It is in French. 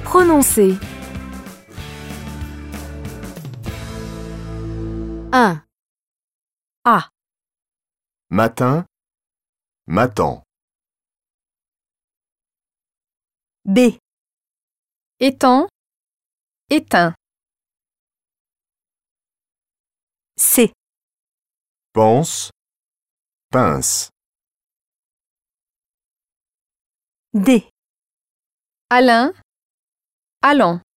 Prononcer. 1. A. Matin, matin. B. Étang, éteint. C. Pense, pince. D. Alain, allant.